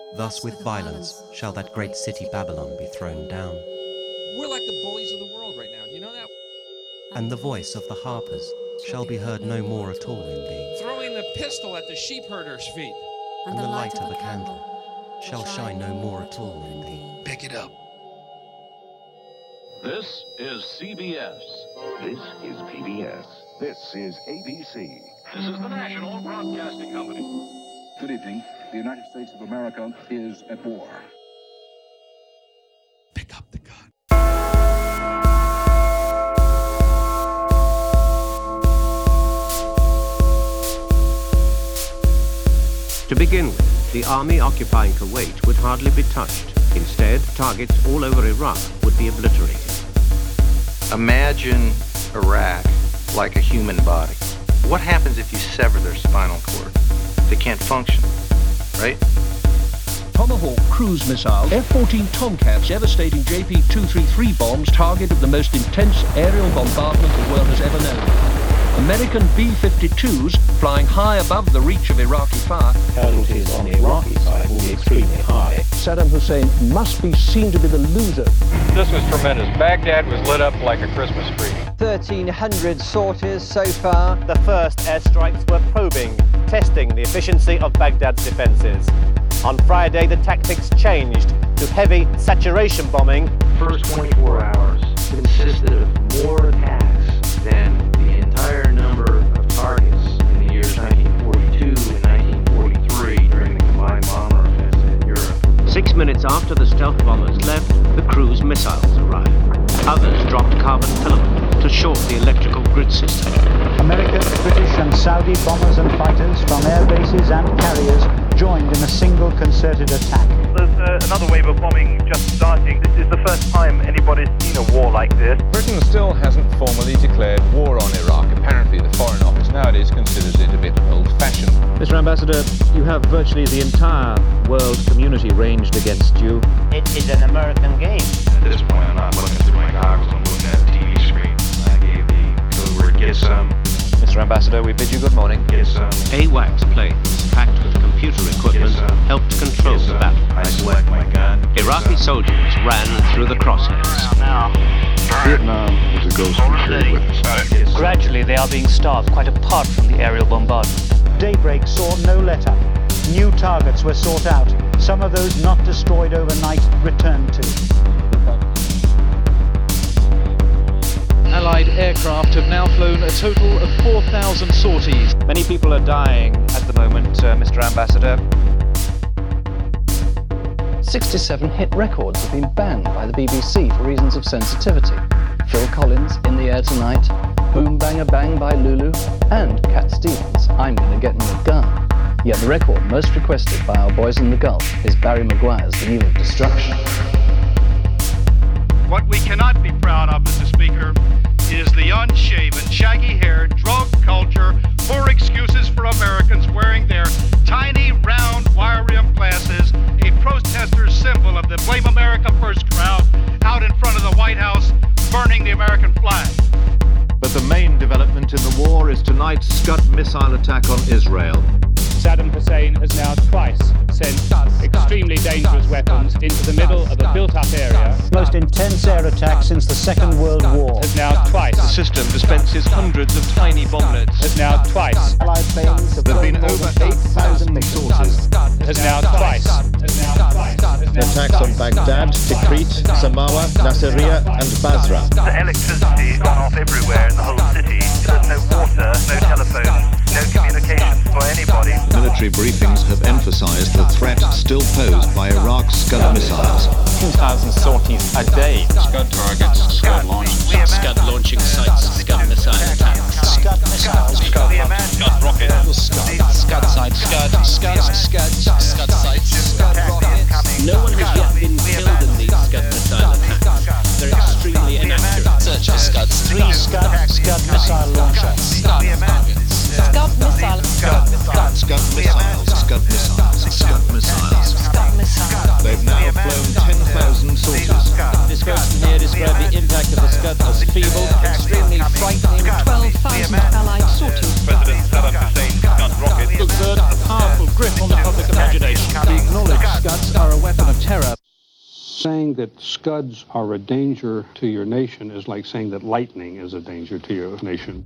Thus with violence shall that great city Babylon be thrown down. We're like the bullies of the world right now. Do you know that? And the voice of the harpers shall be heard no more at all in thee. Throwing the pistol at the sheep herder's feet. And the light of a candle shall shine no more at all in thee. Pick it up. This is CBS. This is PBS. This is ABC. This is the National Broadcasting Company. Good evening. The United States of America is at war. Pick up the gun. To begin with, the army occupying Kuwait would hardly be touched. Instead, targets all over Iraq would be obliterated. Imagine Iraq like a human body. What happens if you sever their spinal cord? They can't function, right? Tomahawk cruise missile, F-14 Tomcats, devastating JP-233 bombs targeted the most intense aerial bombardment the world has ever known. American B-52s flying high above the reach of Iraqi fire. Casualties on the Iraqi side will be extremely high. Saddam Hussein must be seen to be the loser. This was tremendous. Baghdad was lit up like a Christmas tree. 1,300 sorties so far. The first airstrikes were probing, testing the efficiency of Baghdad's defences. On Friday, the tactics changed to heavy saturation bombing. First 24 hours consisted of more attacks than the entire number of targets in the years 1942 and 1943 during the combined bomber offensive in Europe. 6 minutes after the stealth bombers left, the cruise missiles arrived. Others dropped carbon filament to short the electrical grid system. American, British and Saudi bombers and fighters from air bases and carriers joined in a single concerted attack. There's another wave of bombing just starting. This is the first time anybody's seen a war like this. Britain still hasn't formally declared war on Iraq. Apparently the Foreign Office nowadays considers it a bit old-fashioned. Mr. Ambassador, you have virtually the entire world community ranged against you. It is an American game. At this point, I'm not looking through my goggles, I'm looking at the TV screen. I gave the code word, get some. Mr. Ambassador, we bid you good morning. Get some. AWACS planes, packed with computer equipment, helped control the battle. I select my gun. Iraqi soldiers ran through the crosshairs. Now. Vietnam is a ghost country with us. Gradually, they are being starved quite apart from the aerial bombardment. Daybreak saw no letup. New targets were sought out. Some of those not destroyed overnight returned to. Allied aircraft have now flown a total of 4,000 sorties. Many people are dying at the moment, Mr. Ambassador. 67 hit records have been banned by the BBC for reasons of sensitivity. Phil Collins, In the Air Tonight, Boom Bang a Bang by Lulu, and Cat Stevens, I'm Gonna Get Me a Gun. Yet the record most requested by our boys in the Gulf is Barry Maguire's The Eve of Destruction. What we cannot be proud of, Mr. Speaker, is the unshaven, shaggy-haired, drug culture, poor excuses for Americans wearing their tiny, round, wire-rimmed glasses, a protester's symbol of the Blame America First crowd, out in front of the White House, burning the American flag. But the main development in the war is tonight's Scud missile attack on Israel. Saddam Hussein has now twice sent extremely dangerous weapons into the middle of a built-up area. Most intense air attack since the Second World War. Has now twice. The system dispenses hundreds of tiny bomblets. Has now twice. Allied planes have There have been over 8,000 sources. Has now twice. The attacks on Baghdad, Tikrit, Samawa, Nasiriyah and Basra. The electricity has gone off everywhere in the whole city. There's no water, no telephone, no communications for anybody. Military briefings have emphasized the threat still posed by Iraq's Scud missiles. 2,000 sorties a day. Scud targets, Scud launch. Scud launching sites, Scud missile attacks. Scud missiles. Scud rocket. Scud sites. Scud sites. No one has yet been killed in these Scud missile attacks. They're extremely inaccurate. Search for Scuds. 3 Scud missile launchers. Scud missile. Scud missiles. They've now flown 10,000 sorties. This person here described the impact of the Scud as feeble, extremely frightening. 12,000 Allied sorties. President Saddam Hussein's Scud rocket exert a powerful grip on the public imagination. The acknowledged Scud saying that Scuds are a danger to your nation is like saying that lightning is a danger to your nation.